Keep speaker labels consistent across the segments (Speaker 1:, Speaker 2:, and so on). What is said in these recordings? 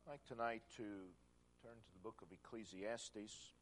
Speaker 1: I'd like tonight to turn to the book of Ecclesiastes.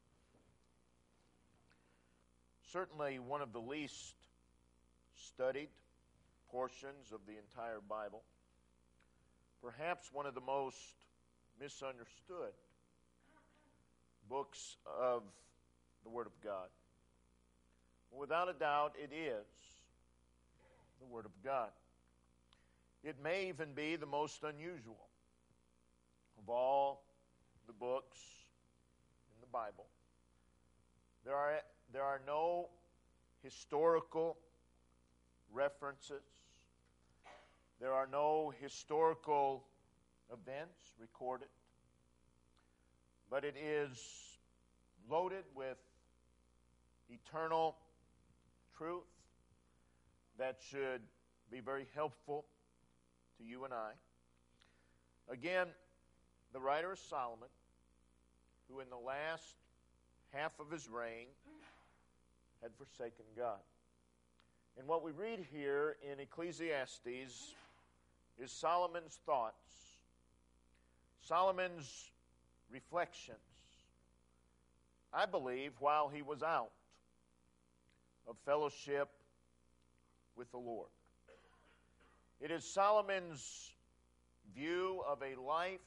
Speaker 1: Certainly one of the least studied portions of the entire Bible. Perhaps one of the most misunderstood books of the Word of God. Without a doubt, it is the Word of God. It may even be the most unusual of all the books in the Bible. There are no historical references. There are no historical events recorded. But it is loaded with eternal truth that should be very helpful to you and I. Again, the writer is Solomon, who in the last half of his reign had forsaken God. And what we read here in Ecclesiastes is Solomon's thoughts, Solomon's reflections, I believe, while he was out of fellowship with the Lord. It is Solomon's view of a life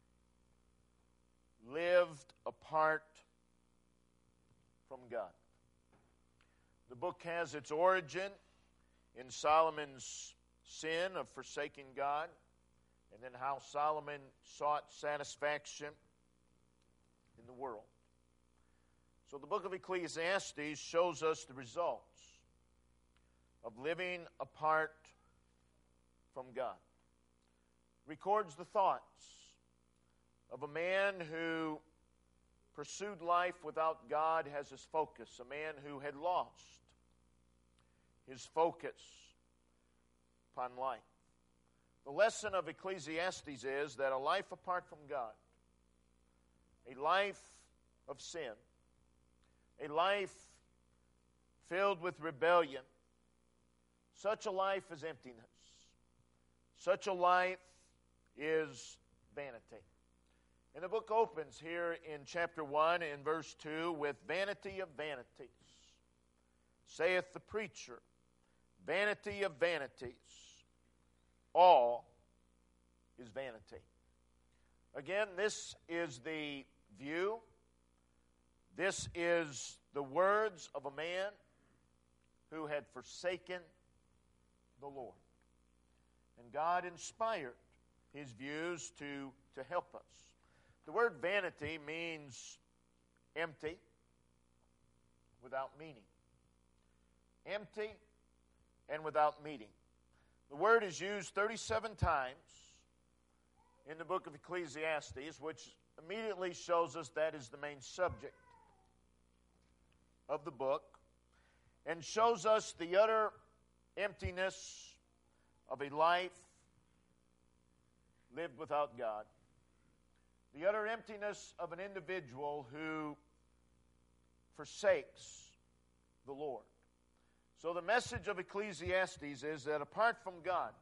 Speaker 1: lived apart from God. The book has its origin in Solomon's sin of forsaking God, and then how Solomon sought satisfaction in the world. So the book of Ecclesiastes shows us the results of living apart from God. Records the thoughts of a man who pursued life without God as his focus, a man who had lost his focus upon life. The lesson of Ecclesiastes is that a life apart from God, a life of sin, a life filled with rebellion, such a life is emptiness. Such a life is vanity. And the book opens here in chapter 1 in verse 2 with vanity of vanities. Saith the preacher, vanity of vanities, all is vanity. Again, this is the view, this is the words of a man who had forsaken the Lord. And God inspired his views to help us. The word vanity means empty, without meaning. Empty and without meaning. The word is used 37 times in the book of Ecclesiastes, which immediately shows us that is the main subject of the book, and shows us the utter emptiness of a life lived without God. The utter emptiness of an individual who forsakes the Lord. So the message of Ecclesiastes is that apart from God,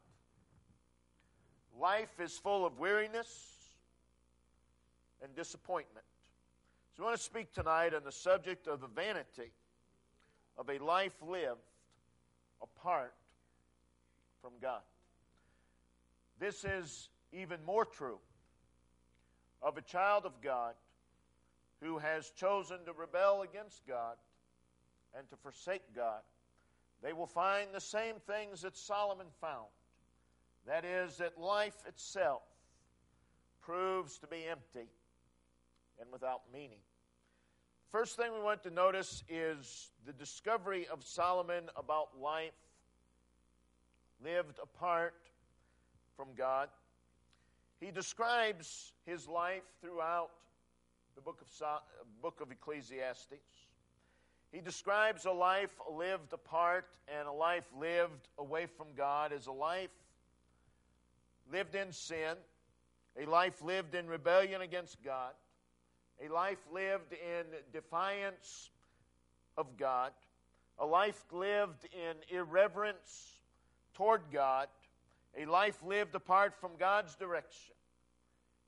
Speaker 1: life is full of weariness and disappointment. So I want to speak tonight on the subject of the vanity of a life lived apart from God. This is even more true of a child of God who has chosen to rebel against God and to forsake God. They will find the same things that Solomon found. That is, that life itself proves to be empty and without meaning. First thing we want to notice is the discovery of Solomon about life lived apart from God. He describes his life throughout the book of Ecclesiastes. He describes a life lived apart and a life lived away from God as a life lived in sin, a life lived in rebellion against God, a life lived in defiance of God, a life lived in irreverence toward God, a life lived apart from God's direction,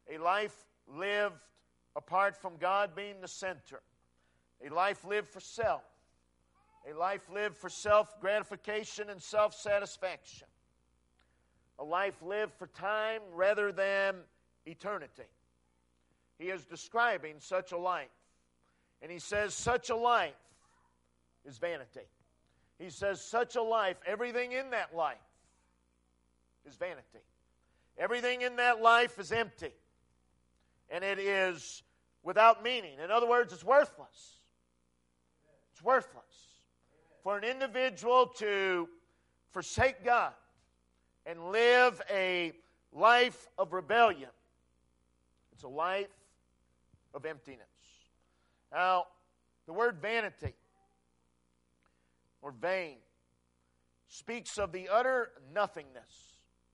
Speaker 1: A life lived apart from God being the center. A life lived for self. A life lived for self-gratification and self-satisfaction. A life lived for time rather than eternity. He is describing such a life. And he says such a life is vanity. He says such a life, everything in that life is vanity. Everything in that life is empty. And it is without meaning. In other words, it's worthless. It's worthless. For an individual to forsake God and live a life of rebellion, it's a life of emptiness. Now, the word vanity or vain speaks of the utter nothingness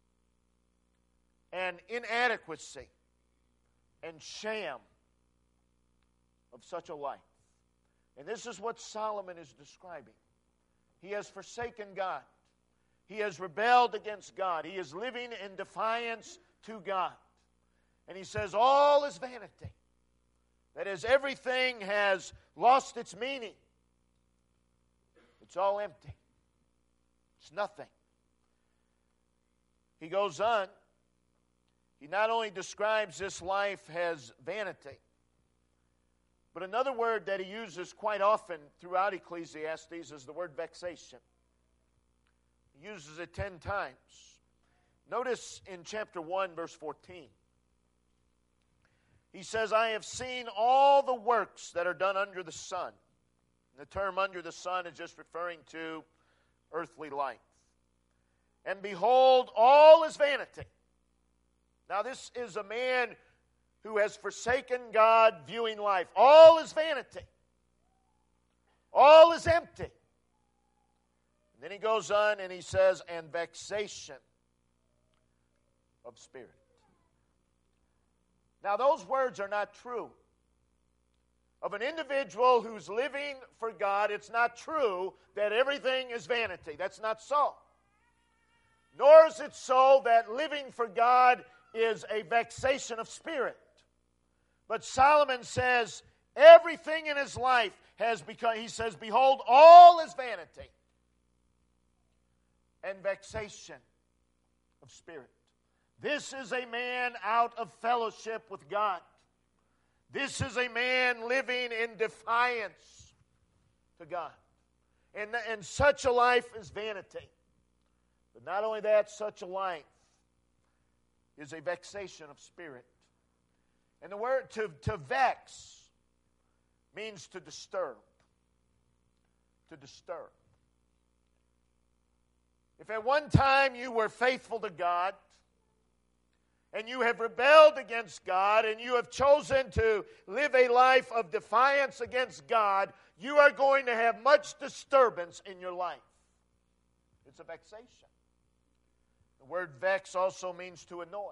Speaker 1: and inadequacy and sham of such a life. And this is what Solomon is describing. He has forsaken God. He has rebelled against God. He is living in defiance to God. And he says all is vanity. That is, everything has lost its meaning. It's all empty. It's nothing. He goes on. He not only describes this life as vanity, but another word that he uses quite often throughout Ecclesiastes is the word vexation. He uses it 10 times. Notice in chapter 1, verse 14. He says, I have seen all the works that are done under the sun. And the term under the sun is just referring to earthly life. And behold, all is vanity. Now this is a man who has forsaken God, viewing life. All is vanity. All is empty. And then he goes on and he says, and vexation of spirit. Now those words are not true. Of an individual who's living for God, it's not true that everything is vanity. That's not so. Nor is it so that living for God is a vexation of spirit. But Solomon says everything in his life has become, he says, behold, all is vanity and vexation of spirit. This is a man out of fellowship with God. This is a man living in defiance to God. And such a life is vanity. But not only that, such a life is a vexation of spirit. And the word to vex means to disturb. To disturb. If at one time you were faithful to God, and you have rebelled against God, and you have chosen to live a life of defiance against God, you are going to have much disturbance in your life. It's a vexation. The word vex also means to annoy.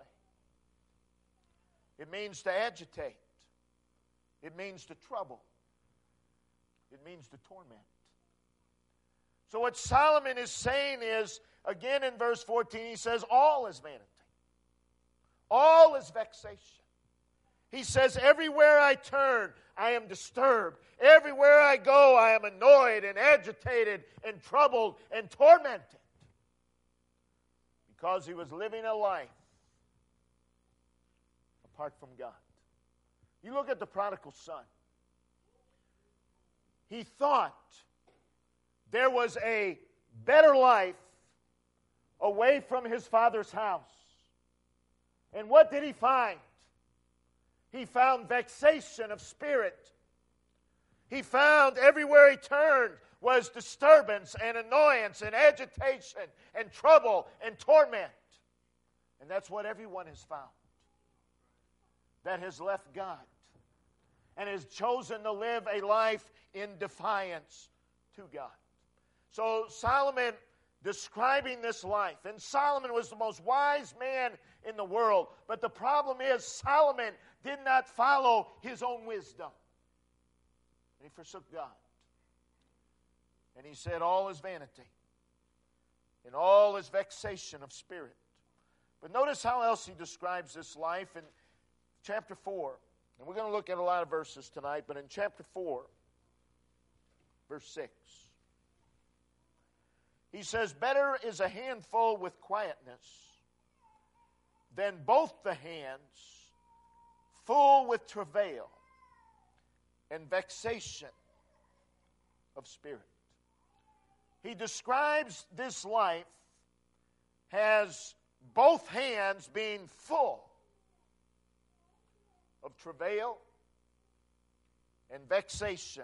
Speaker 1: It means to agitate. It means to trouble. It means to torment. So what Solomon is saying is, again in verse 14, he says, all is vanity. All is vexation. He says, everywhere I turn, I am disturbed. Everywhere I go, I am annoyed and agitated and troubled and tormented. Because he was living a life apart from God. You look at the prodigal son. He thought there was a better life away from his father's house. And what did he find? He found vexation of spirit. He found everywhere he turned was disturbance and annoyance and agitation and trouble and torment. And that's what everyone has found that has left God and has chosen to live a life in defiance to God. So Solomon describing this life, and Solomon was the most wise man in the world, but the problem is Solomon did not follow his own wisdom. And he forsook God. And he said, all is vanity, and all is vexation of spirit. But notice how else he describes this life in chapter 4, and we're going to look at a lot of verses tonight, but in chapter 4, verse 6, he says, better is a handful with quietness than both the hands full with travail and vexation of spirit. He describes this life as both hands being full of travail and vexation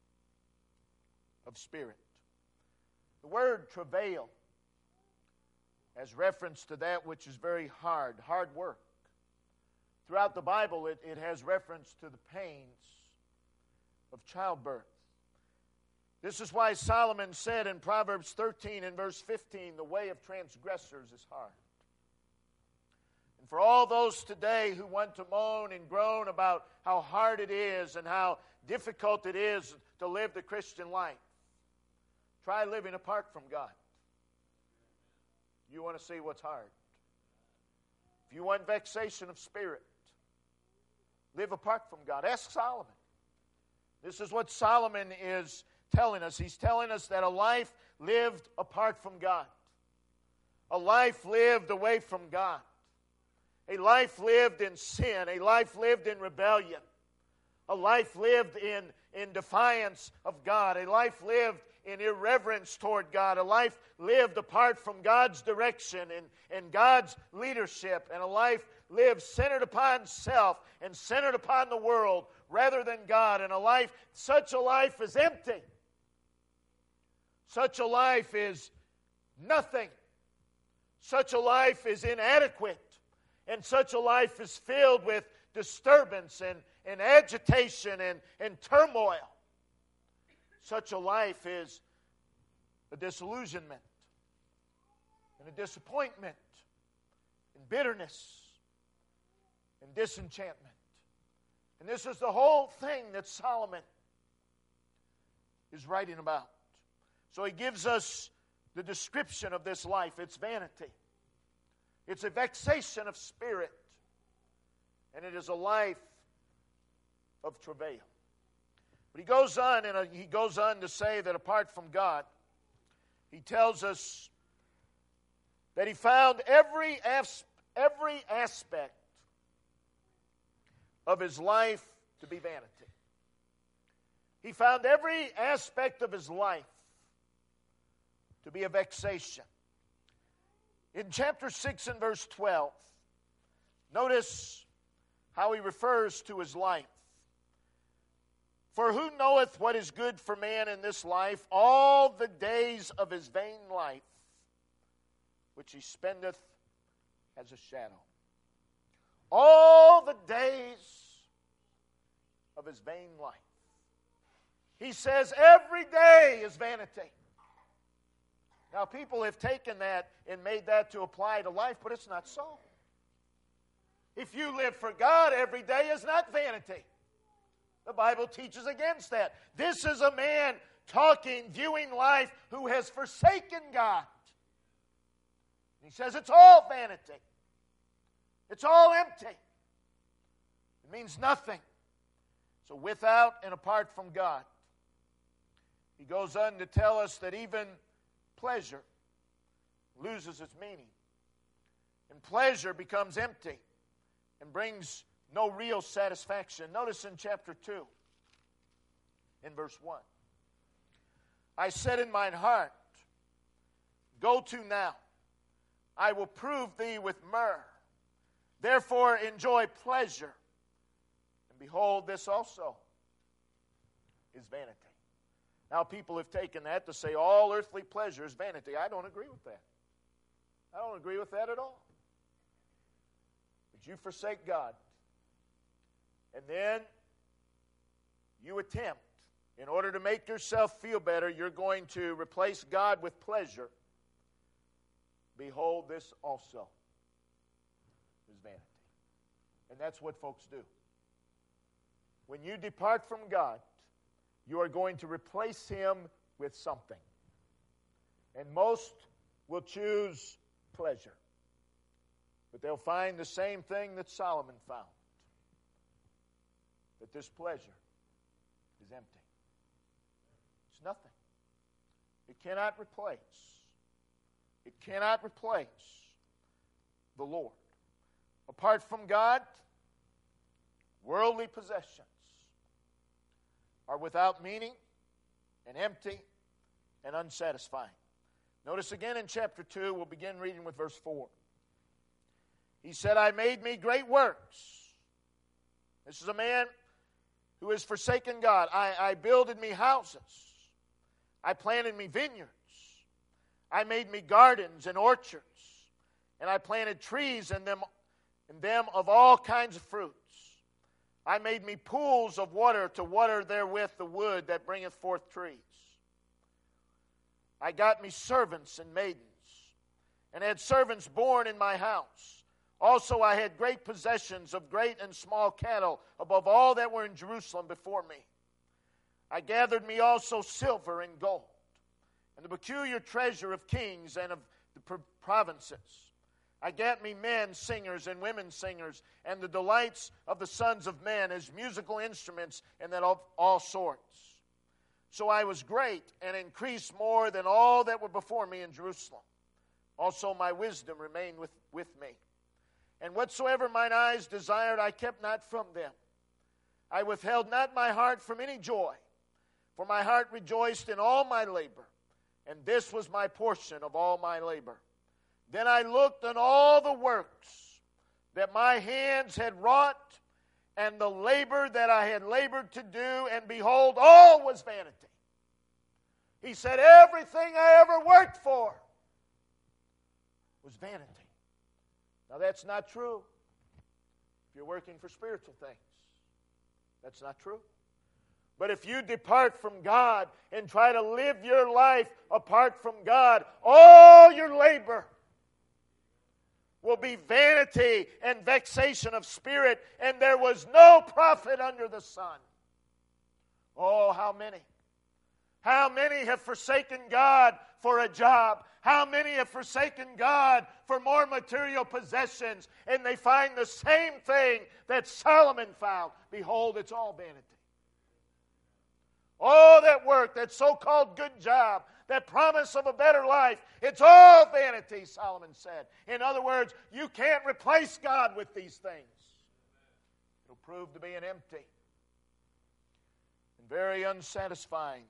Speaker 1: of spirit. The word travail has reference to that which is very hard work. Throughout the Bible, it has reference to the pains of childbirth. This is why Solomon said in Proverbs 13 and verse 15, the way of transgressors is hard. And for all those today who want to moan and groan about how hard it is and how difficult it is to live the Christian life, try living apart from God. You want to see what's hard. If you want vexation of spirit, live apart from God. Ask Solomon. This is what Solomon is telling us. He's telling us that a life lived apart from God, a life lived away from God, a life lived in sin, a life lived in rebellion, a life lived in defiance of God, a life lived in irreverence toward God, a life lived apart from God's direction and God's leadership, and a life lived centered upon self and centered upon the world rather than God, and such a life is empty. Such a life is nothing. Such a life is inadequate. And such a life is filled with disturbance and agitation and turmoil. Such a life is a disillusionment and a disappointment and bitterness and disenchantment. And this is the whole thing that Solomon is writing about. So he gives us the description of this life. It's vanity. It's a vexation of spirit. And it is a life of travail. But he goes on to say that apart from God, he tells us that he found every aspect of his life to be vanity. He found every aspect of his life to be a vexation. In chapter 6 and verse 12, notice how he refers to his life. For who knoweth what is good for man in this life, all the days of his vain life, which he spendeth as a shadow. All the days of his vain life. He says every day is vanity. Now, people have taken that and made that to apply to life, but it's not so. If you live for God, every day is not vanity. The Bible teaches against that. This is a man talking, viewing life, who has forsaken God. He says it's all vanity. It's all empty. It means nothing. So without and apart from God, he goes on to tell us that even pleasure loses its meaning. And pleasure becomes empty and brings no real satisfaction. Notice in chapter 2, in verse 1. I said in mine heart, go to now. I will prove thee with myrrh. Therefore enjoy pleasure. And behold, this also is vanity. Now people have taken that to say all earthly pleasure is vanity. I don't agree with that. I don't agree with that at all. But you forsake God. And then you attempt, in order to make yourself feel better, you're going to replace God with pleasure. Behold, this also is vanity. And that's what folks do. When you depart from God, you are going to replace Him with something. And most will choose pleasure. But they'll find the same thing that Solomon found. that this pleasure is empty. It's nothing. It cannot replace. It cannot replace the Lord. Apart from God, worldly possessions are without meaning and empty and unsatisfying. Notice again in chapter 2, we'll begin reading with verse 4. He said, I made me great works. This is a man who has forsaken God. I builded me houses. I planted me vineyards. I made me gardens and orchards. And I planted trees in them of all kinds of fruits. I made me pools of water to water therewith the wood that bringeth forth trees. I got me servants and maidens, and had servants born in my house. Also I had great possessions of great and small cattle, above all that were in Jerusalem before me. I gathered me also silver and gold, and the peculiar treasure of kings and of the provinces. I gat me men singers and women singers, and the delights of the sons of men as musical instruments, and that of all sorts. So I was great, and increased more than all that were before me in Jerusalem. Also my wisdom remained with me. And whatsoever mine eyes desired, I kept not from them. I withheld not my heart from any joy, for my heart rejoiced in all my labor, and this was my portion of all my labor. Then I looked on all the works that my hands had wrought, and the labor that I had labored to do, and behold, all was vanity. He said, everything I ever worked for was vanity. Now that's not true if you're working for spiritual things. That's not true. But if you depart from God and try to live your life apart from God, all your labor will be vanity and vexation of spirit, and there was no profit under the sun. Oh, how many? How many have forsaken God for a job? How many have forsaken God for more material possessions, and they find the same thing that Solomon found? Behold, it's all vanity. All that work, that so-called good job, that promise of a better life, it's all vanity, Solomon said. In other words, you can't replace God with these things. It'll prove to be an empty and very unsatisfying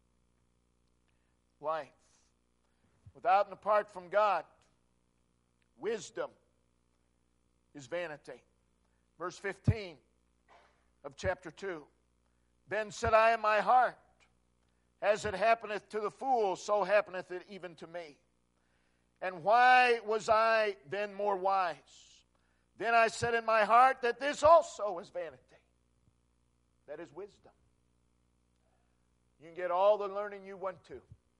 Speaker 1: life. Without and apart from God, wisdom is vanity. Verse 15 of chapter 2. Then said I in my heart, as it happeneth to the fool, so happeneth it even to me. And why was I then more wise? Then I said in my heart that this also is vanity. That is wisdom. You can get all the learning you want to.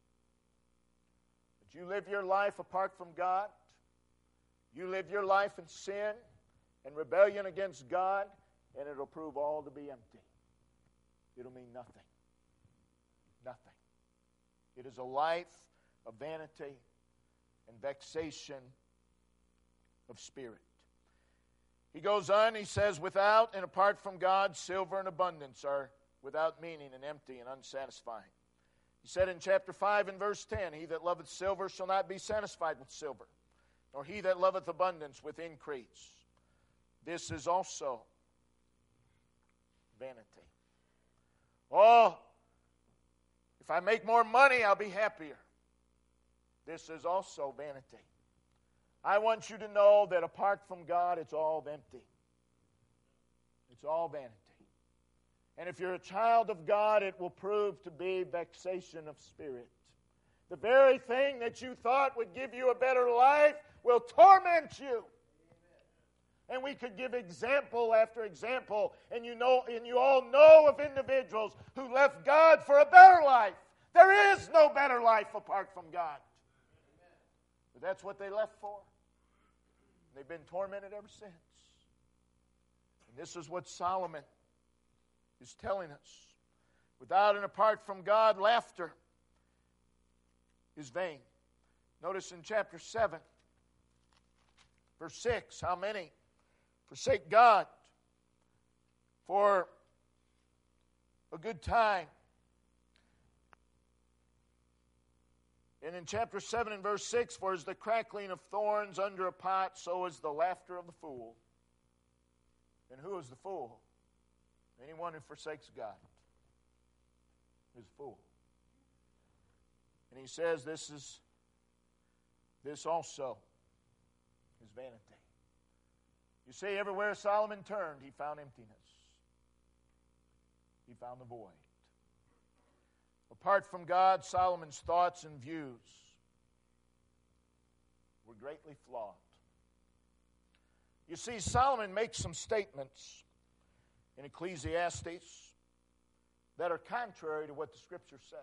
Speaker 1: But you live your life apart from God. You live your life in sin and rebellion against God, and it'll prove all to be empty. It'll mean nothing. Nothing. It is a life of vanity and vexation of spirit. He goes on, he says, without and apart from God, silver and abundance are without meaning and empty and unsatisfying. He said in chapter 5 and verse 10, he that loveth silver shall not be satisfied with silver, nor he that loveth abundance with increase. This is also vanity. Oh, if I make more money, I'll be happier. This is also vanity. I want you to know that apart from God, it's all empty. It's all vanity. And if you're a child of God, it will prove to be vexation of spirit. The very thing that you thought would give you a better life will torment you. And we could give example after example, and you all know of individuals who left God for a better life. There is no better life apart from God. But that's what they left for. They've been tormented ever since. And this is what Solomon is telling us. Without and apart from God, laughter is vain. Notice in chapter 7, verse 6, how many forsake God for a good time. And in chapter 7 and verse 6, for as the crackling of thorns under a pot, so is the laughter of the fool. And who is the fool? Anyone who forsakes God is a fool. And he says this also is vanity. You see, everywhere Solomon turned, he found emptiness. He found the void. Apart from God, Solomon's thoughts and views were greatly flawed. You see, Solomon makes some statements in Ecclesiastes that are contrary to what the Scripture says.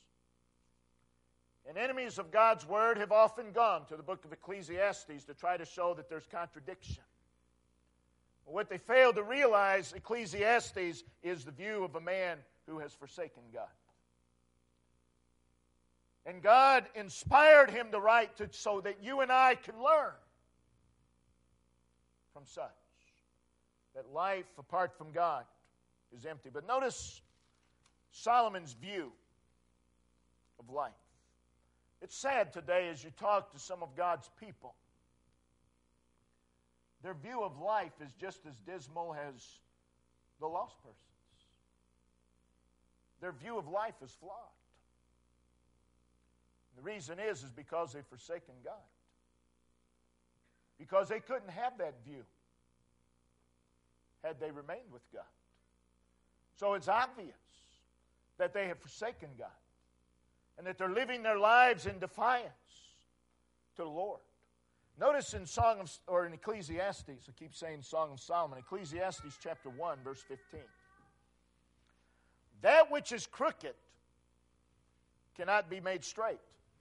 Speaker 1: And enemies of God's Word have often gone to the book of Ecclesiastes to try to show that there's contradiction. But what they fail to realize, Ecclesiastes is the view of a man who has forsaken God. And God inspired him to write so that you and I can learn from such. That life apart from God is empty. But notice Solomon's view of life. It's sad today as you talk to some of God's people. Their view of life is just as dismal as the lost person's. Their view of life is flawed. The reason is because they've forsaken God. Because they couldn't have that view had they remained with God. So it's obvious that they have forsaken God and that they're living their lives in defiance to the Lord. Notice in Ecclesiastes, I keep saying Song of Solomon, Ecclesiastes chapter 1, verse 15. That which is crooked cannot be made straight.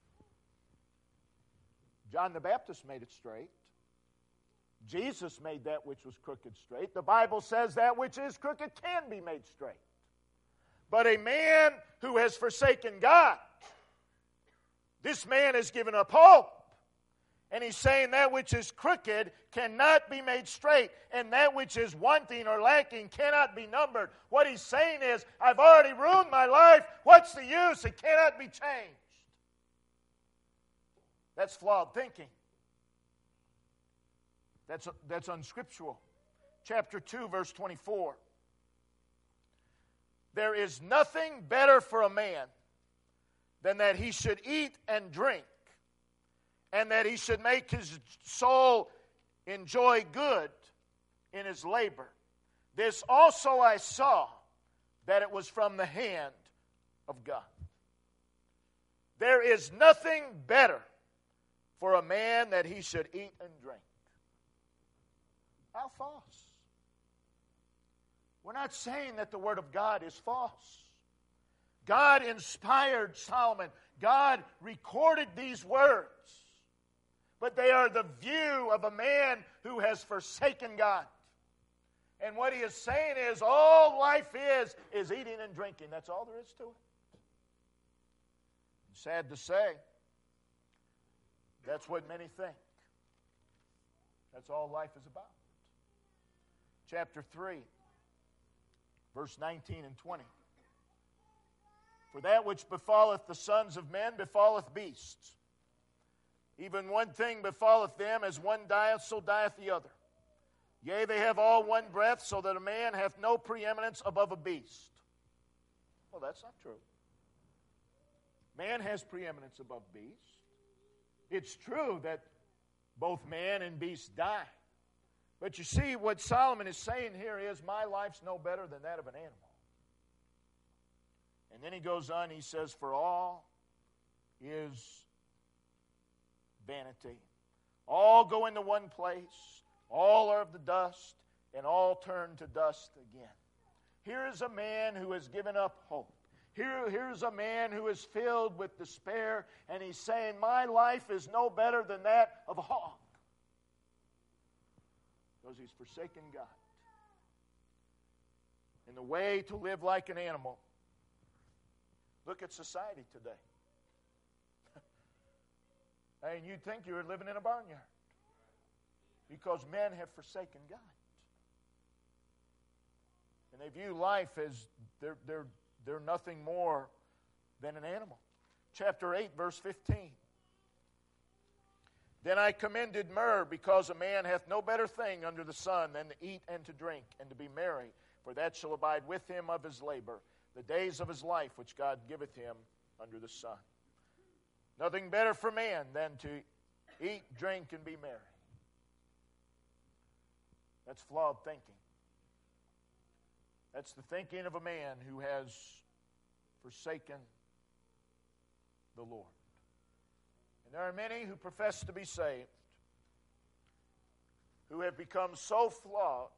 Speaker 1: John the Baptist made it straight. Jesus made that which was crooked straight. The Bible says that which is crooked can be made straight. But a man who has forsaken God, this man has given up hope. And he's saying that which is crooked cannot be made straight. And that which is wanting or lacking cannot be numbered. What he's saying is, I've already ruined my life. What's the use? It cannot be changed. That's flawed thinking. That's unscriptural. Chapter 2, verse 24. There is nothing better for a man than that he should eat and drink, and that he should make his soul enjoy good in his labor. This also I saw, that it was from the hand of God. There is nothing better for a man that he should eat and drink. How false. We're not saying that the Word of God is false. God inspired Solomon. God recorded these words. But they are the view of a man who has forsaken God. And what he is saying is, all life is eating and drinking. That's all there is to it. Sad to say, that's what many think. That's all life is about. Chapter 3, verse 19 and 20. For that which befalleth the sons of men befalleth beasts. Even one thing befalleth them, as one dieth, so dieth the other. Yea, they have all one breath, so that a man hath no preeminence above a beast. Well, that's not true. Man has preeminence above beast. It's true that both man and beast die. But you see, what Solomon is saying here is, my life's no better than that of an animal. And then he goes on, he says, for all is vanity. All go into one place. All are of the dust, and all turn to dust again. Here is a man who has given up hope. Here's a man who is filled with despair, and he's saying, my life is no better than that of a hog. Because he's forsaken God. And the way to live like an animal. Look at society today. And you'd think you were living in a barnyard. Because men have forsaken God. And they view life as They're nothing more than an animal. Chapter 8, verse 15. Then I commended myrrh, because a man hath no better thing under the sun than to eat and to drink and to be merry, for that shall abide with him of his labor, the days of his life which God giveth him under the sun. Nothing better for man than to eat, drink, and be merry. That's flawed thinking. That's the thinking of a man who has forsaken the Lord. And there are many who profess to be saved who have become so flawed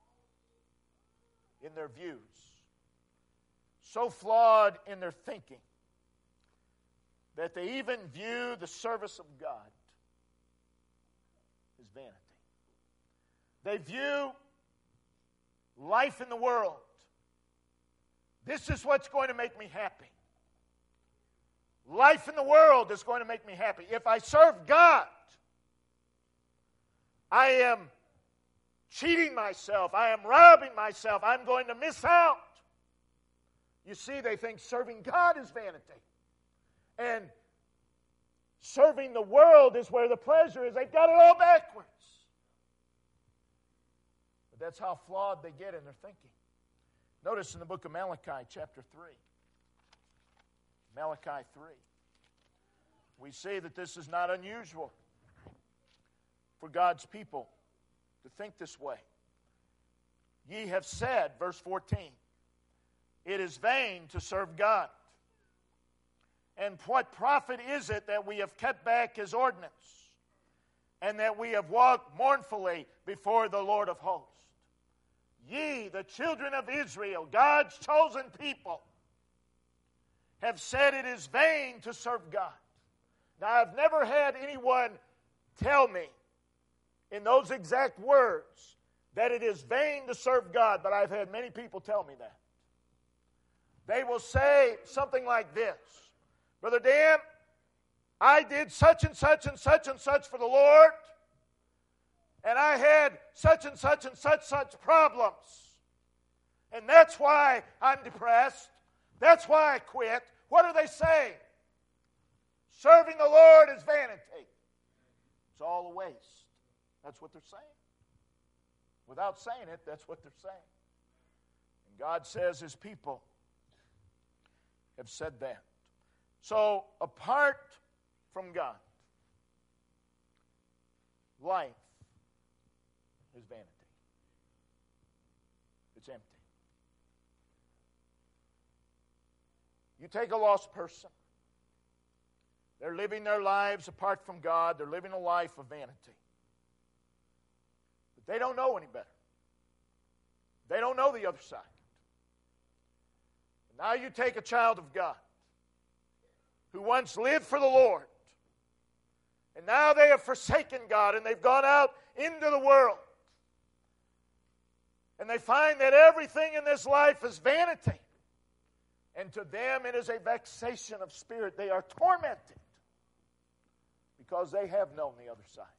Speaker 1: in their views, so flawed in their thinking, that they even view the service of God as vanity. They view life in the world. This is what's going to make me happy. Life in the world is going to make me happy. If I serve God, I am cheating myself. I am robbing myself. I'm going to miss out. You see, they think serving God is vanity. And serving the world is where the pleasure is. They've got it all backwards. But that's how flawed they get in their thinking. Notice in the book of Malachi, chapter 3. Malachi 3. We see that this is not unusual for God's people to think this way. Ye have said, verse 14, it is vain to serve God. And what profit is it that we have kept back His ordinance, and that we have walked mournfully before the Lord of hosts? Ye, the children of Israel, God's chosen people, have said it is vain to serve God. Now, I've never had anyone tell me in those exact words that it is vain to serve God, but I've had many people tell me that. They will say something like this: Brother Dan, I did such and such and such and such for the Lord, and I had such and such and such problems. And that's why I'm depressed. That's why I quit. What are they saying? Serving the Lord is vanity. It's all a waste. That's what they're saying. Without saying it, that's what they're saying. And God says His people have said that. So, apart from God, life is vanity. It's empty. You take a lost person. They're living their lives apart from God. They're living a life of vanity. But they don't know any better. They don't know the other side. And now you take a child of God who once lived for the Lord, and now they have forsaken God, and they've gone out into the world. And they find that everything in this life is vanity. And to them it is a vexation of spirit. They are tormented because they have known the other side.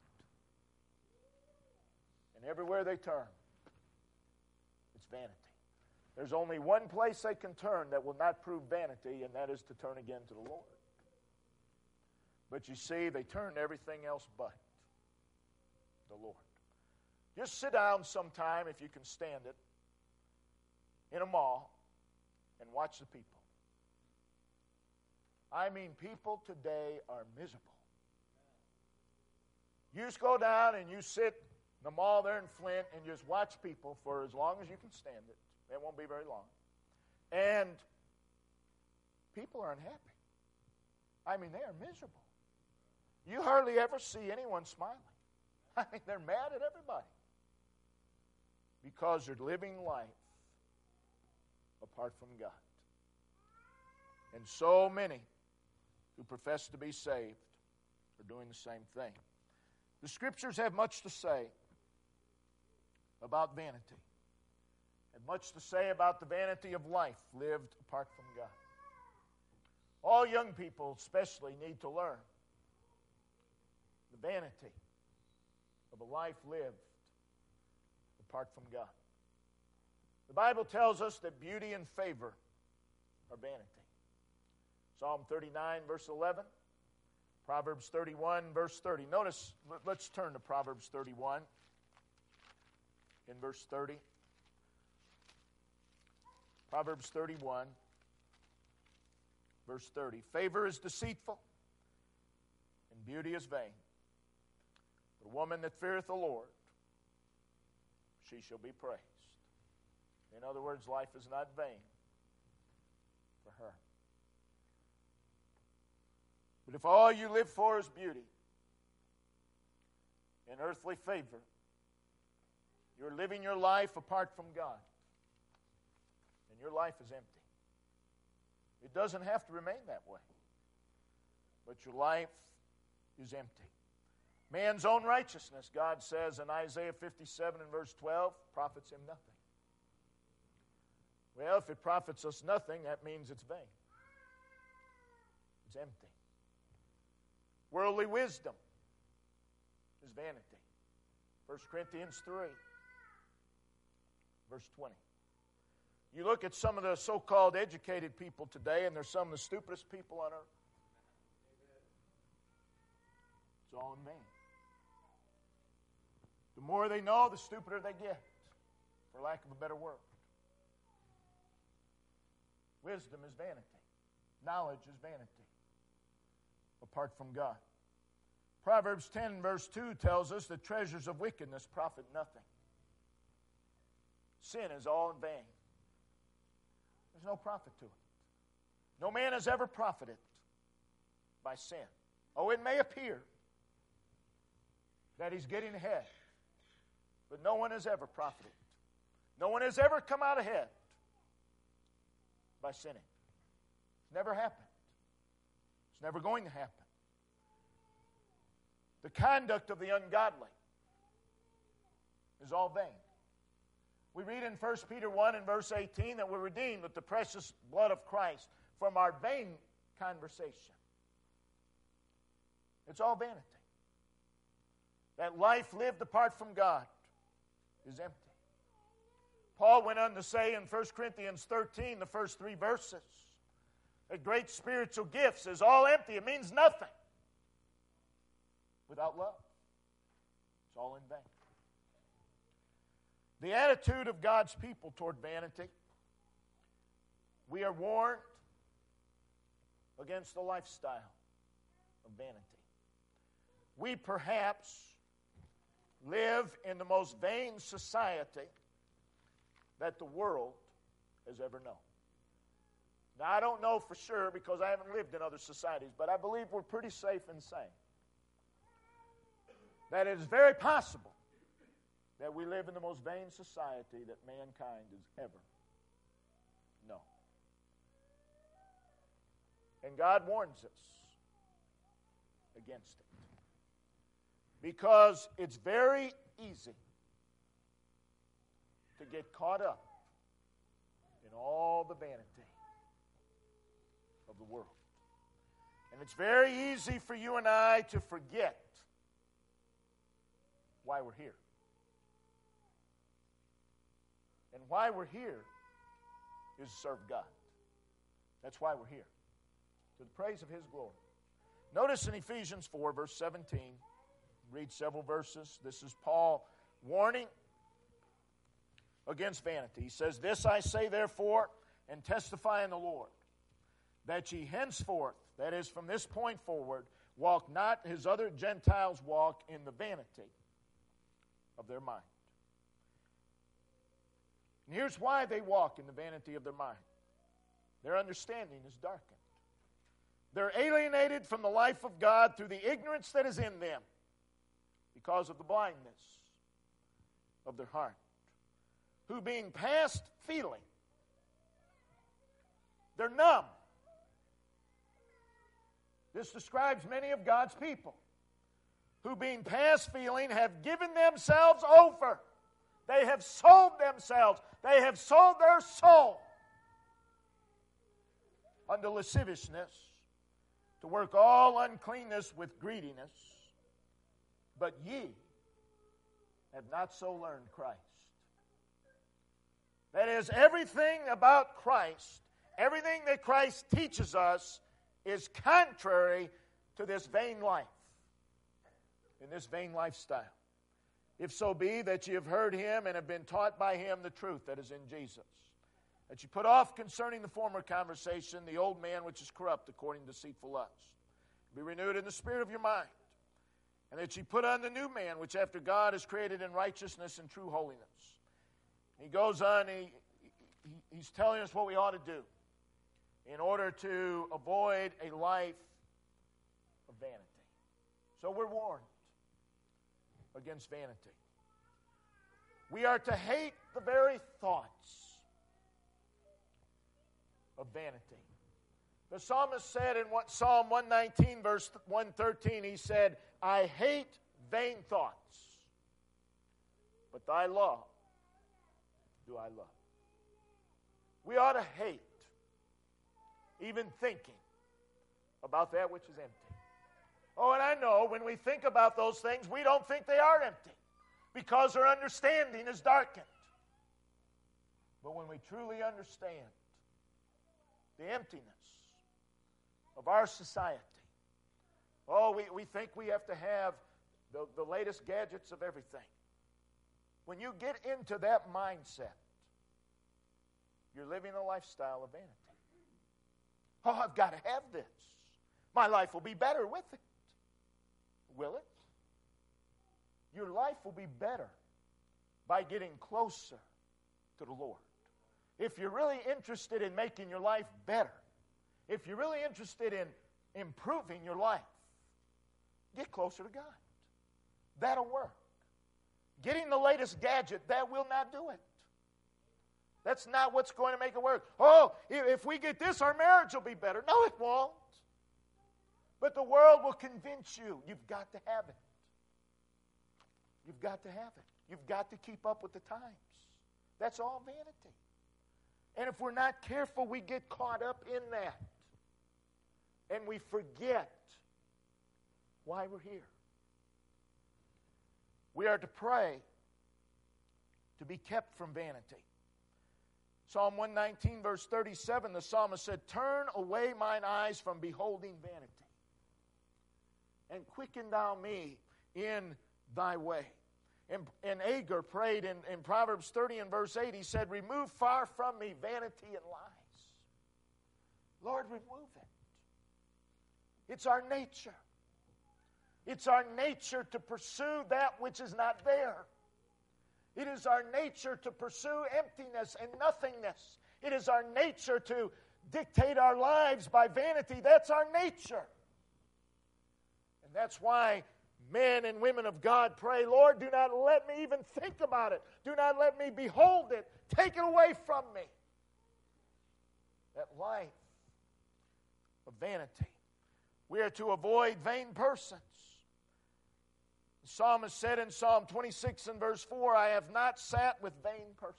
Speaker 1: And everywhere they turn, it's vanity. There's only one place they can turn that will not prove vanity, and that is to turn again to the Lord. But you see, they turn everything else but the Lord. Just sit down sometime, if you can stand it, in a mall and watch the people. I mean, people today are miserable. You just go down and you sit in the mall there in Flint and just watch people for as long as you can stand it. It won't be very long. And people are unhappy. I mean, they are miserable. You hardly ever see anyone smiling. I mean, they're mad at everybody because they're living life apart from God. And so many who profess to be saved are doing the same thing. The Scriptures have much to say about vanity, and much to say about the vanity of life lived apart from God. All young people especially need to learn the vanity of a life lived apart from God. The Bible tells us that beauty and favor are vanity. Psalm 39, verse 11. Proverbs 31, verse 30. Notice, let's turn to Proverbs 31 in verse 30. Proverbs 31, verse 30. Favor is deceitful, and beauty is vain. The woman that feareth the Lord, she shall be praised. In other words, life is not vain for her. But if all you live for is beauty and earthly favor, you're living your life apart from God. And your life is empty. It doesn't have to remain that way. But your life is empty. Man's own righteousness, God says in Isaiah 57 and verse 12, profits him nothing. Well, if it profits us nothing, that means it's vain. It's empty. Worldly wisdom is vanity. 1 Corinthians 3, verse 20. You look at some of the so-called educated people today, and they're some of the stupidest people on earth. It's all in vain. The more they know, the stupider they get, for lack of a better word. Wisdom is vanity. Knowledge is vanity apart from God. Proverbs 10 verse 2 tells us that treasures of wickedness profit nothing. Sin is all in vain. There's no profit to it. No man has ever profited by sin. Oh, it may appear that he's getting ahead, but no one has ever profited. No one has ever come out ahead by sinning. It's never happened. It's never going to happen. The conduct of the ungodly is all vain. We read in 1 Peter 1 and verse 18 that we're redeemed with the precious blood of Christ from our vain conversation. It's all vanity. That life lived apart from God is empty. Paul went on to say in 1 Corinthians 13, the first 3 verses, that great spiritual gifts is all empty. It means nothing without love. It's all in vain. The attitude of God's people toward vanity, we are warned against the lifestyle of vanity. We perhaps live in the most vain society that the world has ever known. Now, I don't know for sure because I haven't lived in other societies, but I believe we're pretty safe in saying that it is very possible that we live in the most vain society that mankind has ever known. And God warns us against it. Because it's very easy to get caught up in all the vanity of the world. And it's very easy for you and I to forget why we're here. And why we're here is to serve God. That's why we're here. To the praise of His glory. Notice in Ephesians 4, verse 17, read several verses. This is Paul warning against vanity. He says, "This I say therefore, and testify in the Lord, that ye henceforth," that is, from this point forward, "walk not as other Gentiles walk in the vanity of their mind." And here's why they walk in the vanity of their mind. Their understanding is darkened. They're alienated from the life of God through the ignorance that is in them because of the blindness of their heart. Who being past feeling, they're numb. This describes many of God's people who being past feeling have given themselves over. They have sold themselves. They have sold their soul unto lasciviousness, to work all uncleanness with greediness. But ye have not so learned Christ. That is, everything about Christ, everything that Christ teaches us is contrary to this vain life, in this vain lifestyle. If so be that ye have heard him and have been taught by him the truth that is in Jesus, that ye put off concerning the former conversation the old man which is corrupt according to deceitful lust. Be renewed in the spirit of your mind, and that ye put on the new man which after God is created in righteousness and true holiness. He goes on, he's telling us what we ought to do in order to avoid a life of vanity. So we're warned against vanity. We are to hate the very thoughts of vanity. The psalmist said in Psalm 119, verse 113, he said, I hate vain thoughts, but thy law do I love. We ought to hate even thinking about that which is empty. Oh, and I know when we think about those things, we don't think they are empty because our understanding is darkened. But when we truly understand the emptiness of our society, oh, we think we have to have the latest gadgets of everything. When you get into that mindset, you're living a lifestyle of vanity. Oh, I've got to have this. My life will be better with it. Will it? Your life will be better by getting closer to the Lord. If you're really interested in making your life better, if you're really interested in improving your life, get closer to God. That'll work. Getting the latest gadget, that will not do it. That's not what's going to make it work. Oh, if we get this, our marriage will be better. No, it won't. But the world will convince you, you've got to have it. You've got to have it. You've got to keep up with the times. That's all vanity. And if we're not careful, we get caught up in that. And we forget why we're here. We are to pray to be kept from vanity. Psalm 119, verse 37, the psalmist said, Turn away mine eyes from beholding vanity, and quicken thou me in thy way. And Agur prayed in Proverbs 30 and verse 8, he said, Remove far from me vanity and lies. Lord, remove it. It's our nature. It's our nature to pursue that which is not there. It is our nature to pursue emptiness and nothingness. It is our nature to dictate our lives by vanity. That's our nature. And that's why men and women of God pray, Lord, do not let me even think about it. Do not let me behold it. Take it away from me. That life of vanity. We are to avoid vain persons. The psalmist said in Psalm 26 and verse 4, I have not sat with vain persons.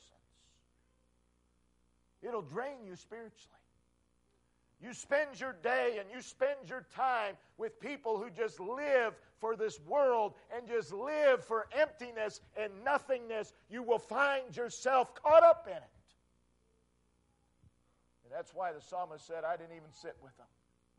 Speaker 1: It'll drain you spiritually. You spend your day and you spend your time with people who just live for this world and just live for emptiness and nothingness. You will find yourself caught up in it. And that's why the psalmist said, I didn't even sit with them.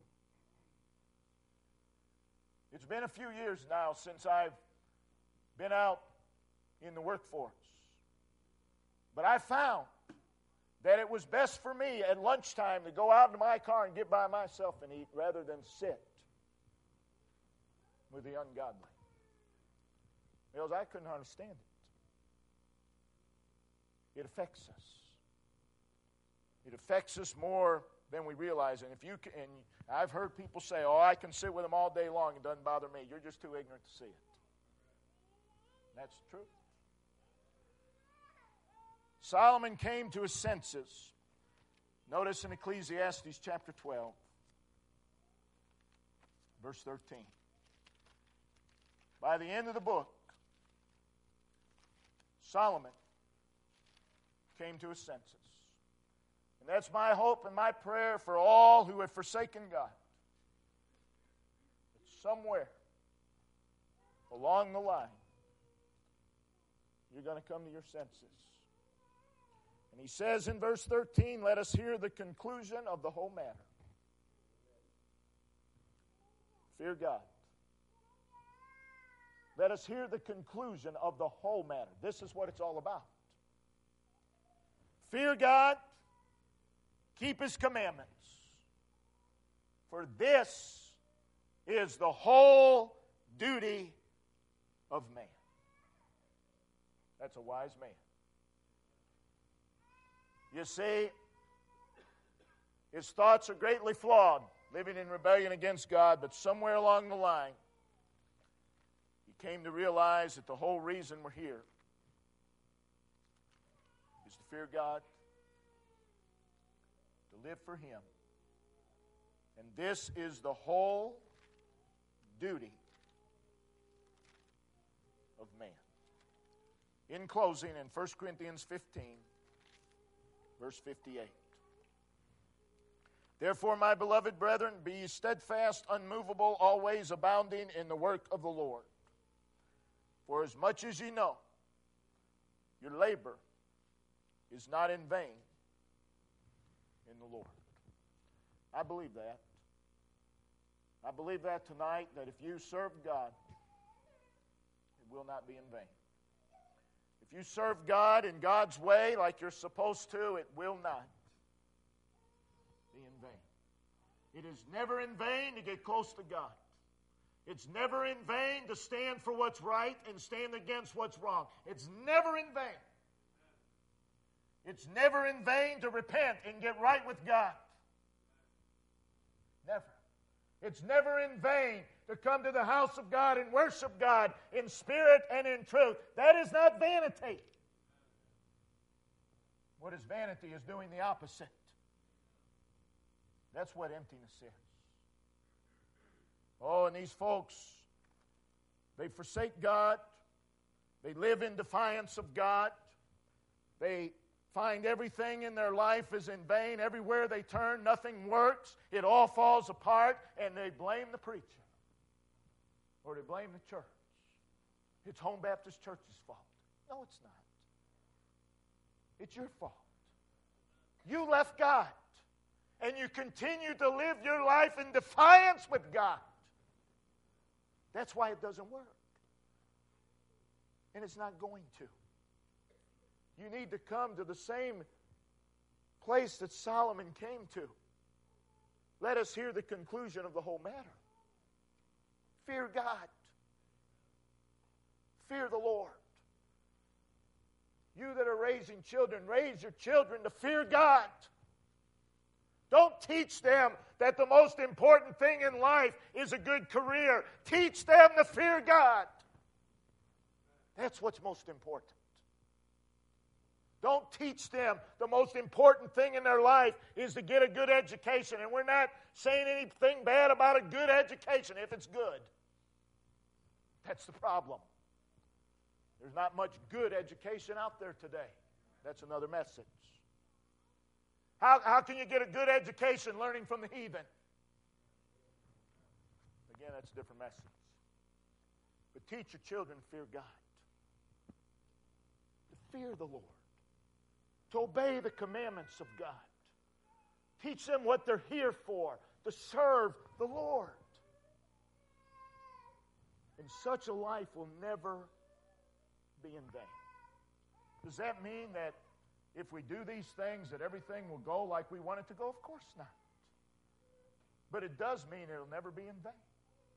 Speaker 1: It's been a few years now since I've been out in the workforce. But I found that it was best for me at lunchtime to go out into my car and get by myself and eat rather than sit with the ungodly. Because I couldn't understand it. It affects us. It affects us more than we realize. And I've heard people say, oh, I can sit with them all day long. It doesn't bother me. You're just too ignorant to see it. That's true. Solomon came to his senses. Notice in Ecclesiastes chapter 12, verse 13. By the end of the book, Solomon came to his senses. And that's my hope and my prayer for all who have forsaken God. That somewhere along the line, you're going to come to your senses. And he says in verse 13, let us hear the conclusion of the whole matter. Fear God. Let us hear the conclusion of the whole matter. This is what it's all about. Fear God, keep His commandments, for this is the whole duty of man. That's a wise man. You see, his thoughts are greatly flawed, living in rebellion against God, but somewhere along the line, he came to realize that the whole reason we're here is to fear God, to live for Him. And this is the whole duty of man. In closing, in 1 Corinthians 15, verse 58. Therefore, my beloved brethren, be ye steadfast, unmovable, always abounding in the work of the Lord. For as much as ye know, your labor is not in vain in the Lord. I believe that. I believe that tonight, that if you serve God, it will not be in vain. If you serve God in God's way like you're supposed to, it will not be in vain. It is never in vain to get close to God. It's never in vain to stand for what's right and stand against what's wrong. It's never in vain. It's never in vain to repent and get right with God. Never. It's never in vain to come to the house of God and worship God in spirit and in truth. That is not vanity. What is vanity is doing the opposite. That's what emptiness is. Oh, and these folks, they forsake God. They live in defiance of God. They find everything in their life is in vain. Everywhere they turn, nothing works. It all falls apart, and they blame the preacher. Or they blame the church. It's Home Baptist Church's fault. No, it's not. It's your fault. You left God, and you continue to live your life in defiance with God. That's why it doesn't work. And it's not going to. You need to come to the same place that Solomon came to. Let us hear the conclusion of the whole matter. Fear God. Fear the Lord. You that are raising children, raise your children to fear God. Don't teach them that the most important thing in life is a good career. Teach them to fear God. That's what's most important. Don't teach them the most important thing in their life is to get a good education. And we're not saying anything bad about a good education if it's good. That's the problem. There's not much good education out there today. That's another message. How can you get a good education learning from the heathen? Again, that's a different message. But teach your children to fear God. To fear the Lord. To obey the commandments of God. Teach them what they're here for. To serve the Lord. And such a life will never be in vain. Does that mean that if we do these things that everything will go like we want it to go? Of course not. But it does mean it'll never be in vain.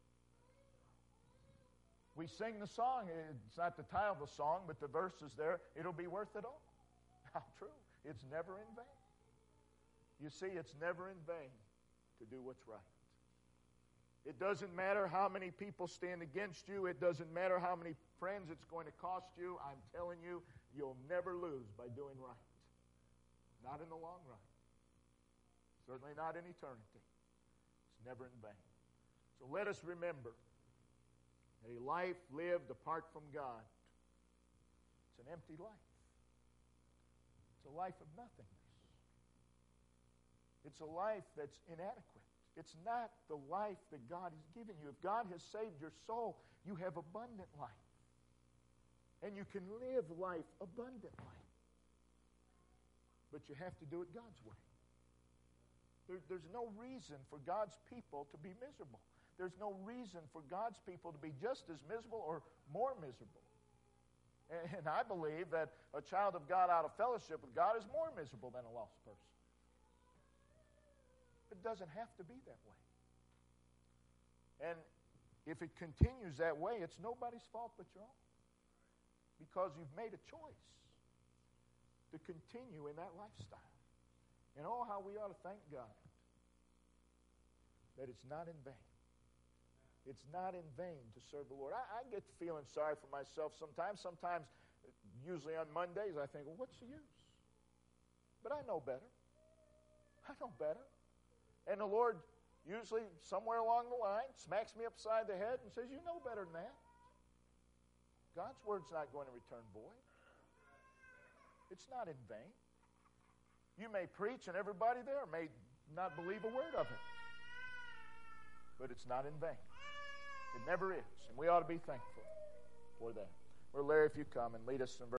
Speaker 1: We sing the song. It's not the title of the song, but the verse is there. It'll be worth it all. How true. It's never in vain. You see, it's never in vain to do what's right. It doesn't matter how many people stand against you. It doesn't matter how many friends it's going to cost you. I'm telling you, you'll never lose by doing right. Not in the long run. Certainly not in eternity. It's never in vain. So let us remember that a life lived apart from God, it's an empty life. It's a life of nothingness. It's a life that's inadequate. It's not the life that God has given you. If God has saved your soul, you have abundant life. And you can live life abundantly. But you have to do it God's way. There's no reason for God's people to be miserable. There's no reason for God's people to be just as miserable or more miserable. And I believe that a child of God out of fellowship with God is more miserable than a lost person. It doesn't have to be that way. And if it continues that way, it's nobody's fault but your own. Because you've made a choice to continue in that lifestyle. And oh, how we ought to thank God that it's not in vain. It's not in vain to serve the Lord. I get feeling sorry for myself sometimes. Sometimes, usually on Mondays, I think, well, what's the use? But I know better. I know better. And the Lord, usually somewhere along the line, smacks me upside the head and says, you know better than that. God's word's not going to return void. It's not in vain. You may preach and everybody there may not believe a word of it. But it's not in vain. It never is. And we ought to be thankful for that. Well, Larry, if you come and lead us in